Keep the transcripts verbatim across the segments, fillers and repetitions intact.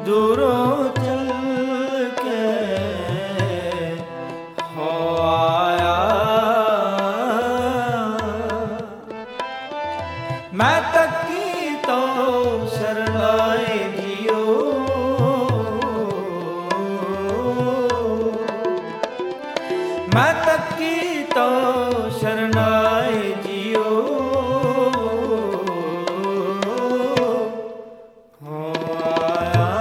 दूरों चल के हो आया। मैं तकी तो शरणाए जियो, मैं तकी तो शरणाए जियो। हो आया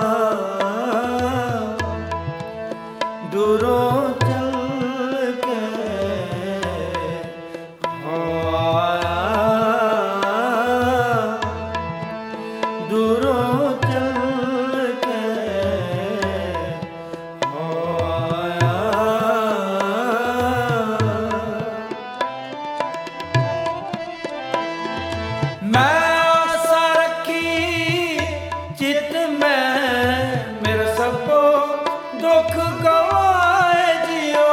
दूरों चल के हो आया, दूरों चल के हो आया। मैं आशा रखी चित में मेरा सबको दुख गवाए जियो।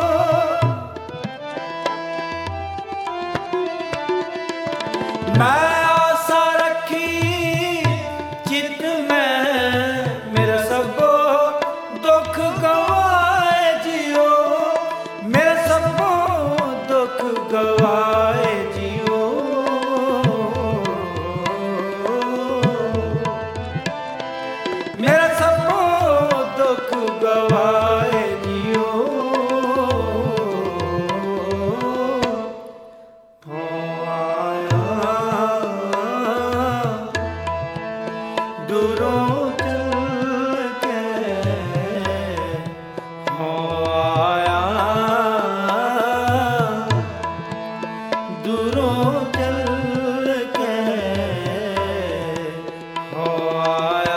मैं आशा रखी चित में मेरा सबको दुख गवाए जियो, मेरा सबको दुख गवाए जियो। मेरा सबको दुख गवाए जियो। हो आया दूरों चल के हो आया, दूरों चल के हो आया।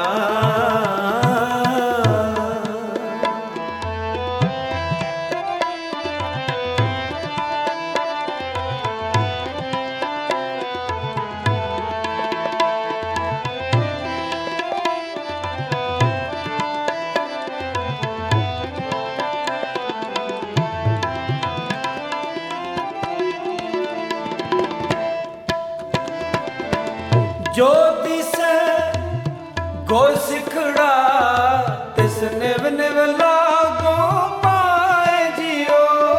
जो दिसे गुर सिखड़ा तिस निव निव लागो पाए जियो।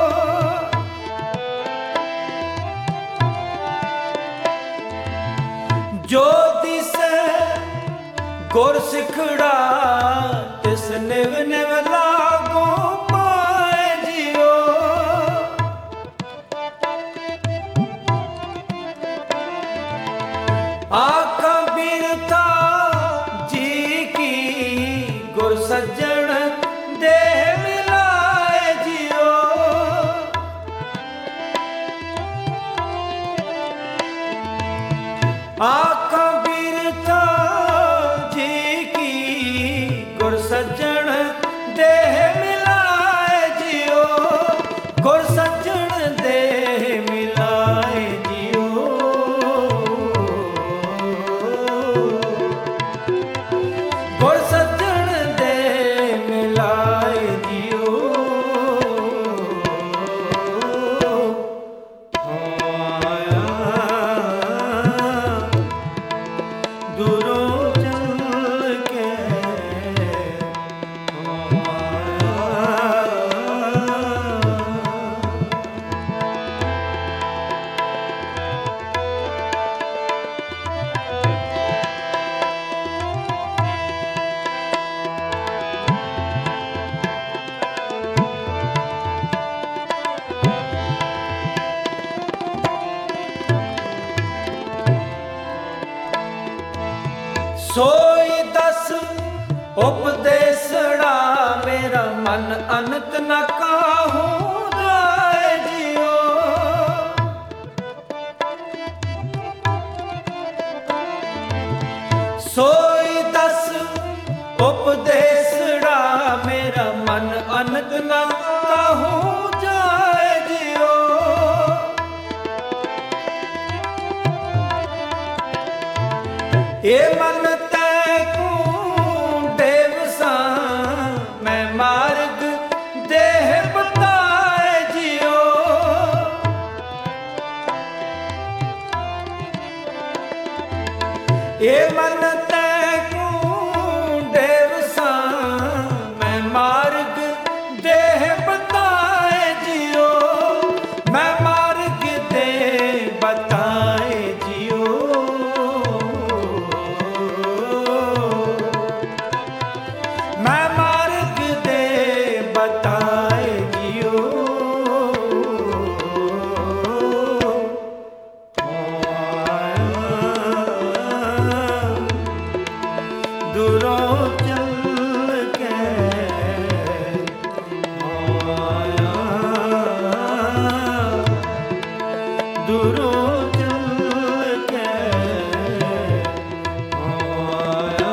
जो दिसे गुर सिखड़ा तिस निव निव लागो पाए जियो। आखा बिरथा जी की गुर सज्जन देह मिलाए जियो। आखा बिरथा जी की गुर सज्जन देह मिलाए जियो, गुर सज्जन देह मिलाए जियो। गुर सज्जन दे मिलाए जियो। हो आया दूरों चल के हो आया। सोई दस उपदेसड़ा मेरा मन अनंत न काहूं जाए जियो। सोई दस उपदेसड़ा मेरा मन अनंत न काहूं जाए जियो। ये मन तैकू देव सा मैं मार्ग देह बताए दूरों चल के आया, दूरों चल के आया।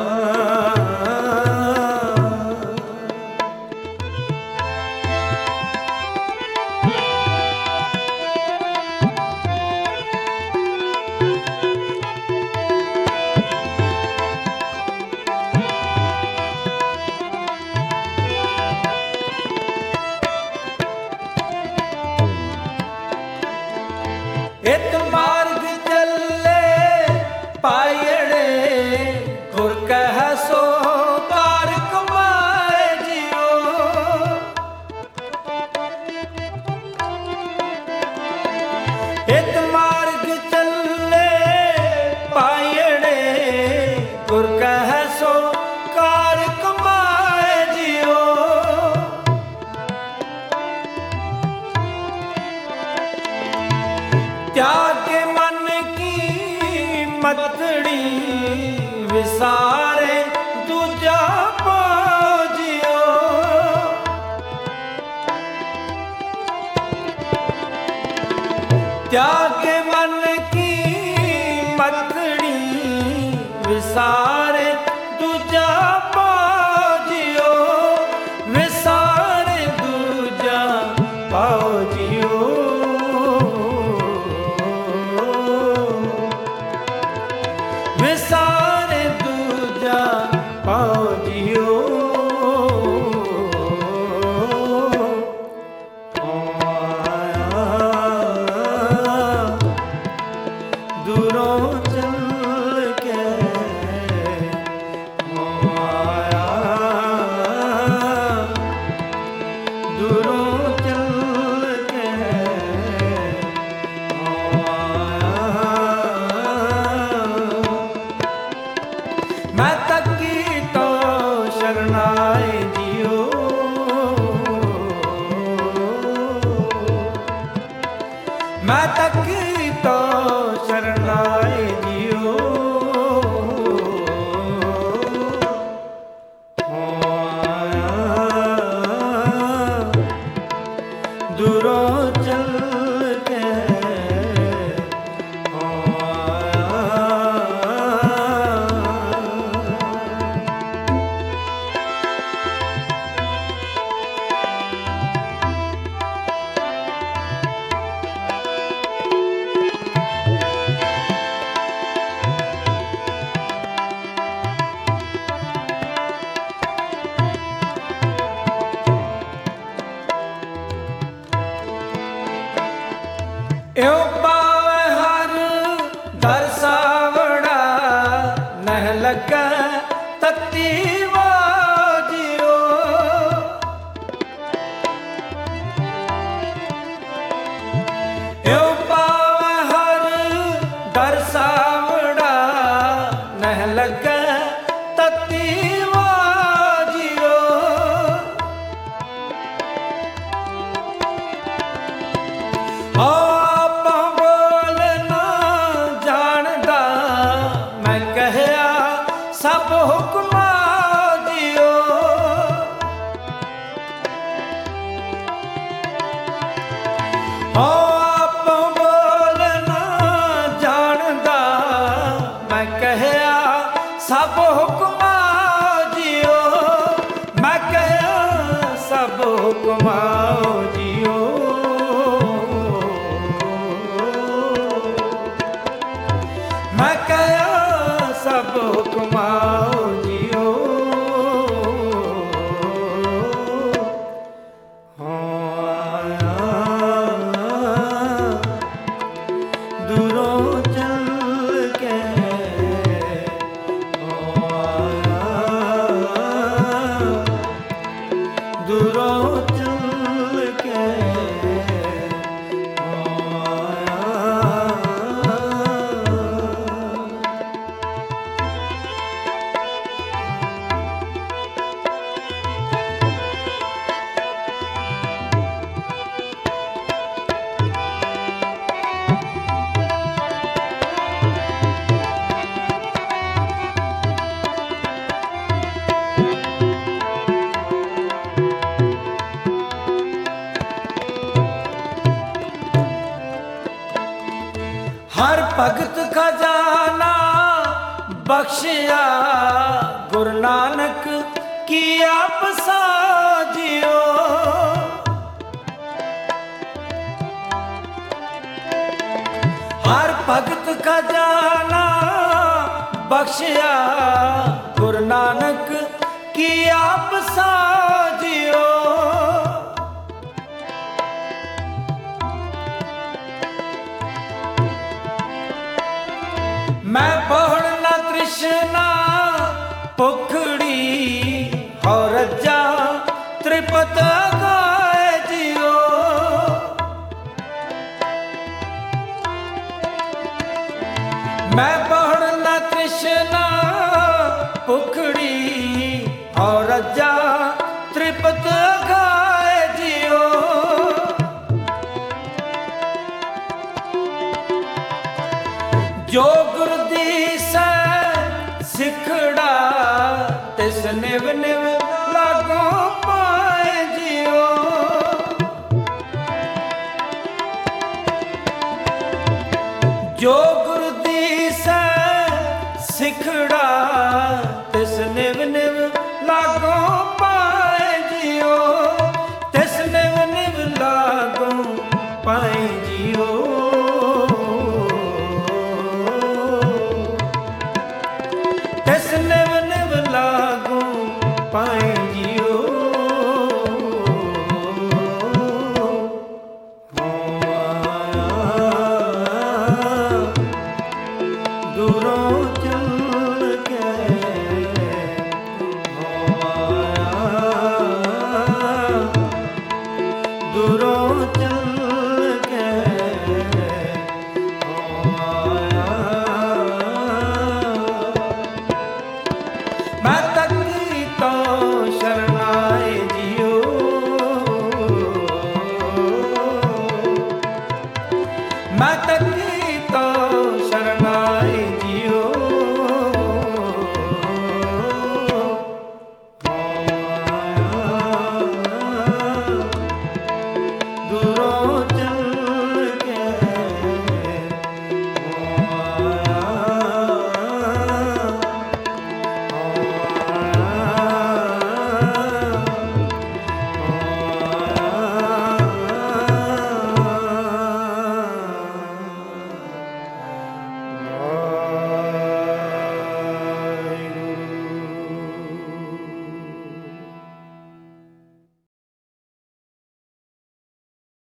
इत मार्ग चले पायड़े गुर कह सो कार कमाए जियो। इत मार्ग चले पायड़े गुर कह सो कार कमाए जियो। त्याग मन की मतड़ी विसारे दूजा पाजियो। त्याग मन की मतड़ी विसारे दूजा पाजियो। विसारे दूजा पाजियो। विसारे दूजा पाओ जियो। आया, दूरों चल के आया, दूरों चल के मैं तकी तो शरणाए जियो। मैं तकी तो शरणाए जियो। आया, दूरों चल के यो पावे हर दरसावड़ा नह लगा तत्ती वाजियो। यो पावे हर दरसावड़ा नह लगा तत्ती वाजियो। सब हुक्मा दियो। आप बोलना जानदा मैं कहया सब हुक्मा जियो। मैं कहया सब हुक्मा जियो। मैं कहया सब हुक्मा जियो। भगत खजाना बख्शिया गुरु नानक की आप साजियो। हर भगत खजाना बख्शिया गुरु नानक की आप साजियो। मैं बहुड़ न तृष्णा भुखड़ी हो रज्जा त्रिपत गाय जियो। मैं बहुड़ न तृष्णा भुखड़ी हो रज्जा त्रिपत गाय जियो। जो गुरु दी सै सिखड़ा तिस निव निव लागो पाए जियो। जो गुरु दी सै सिखड़ा तिस निव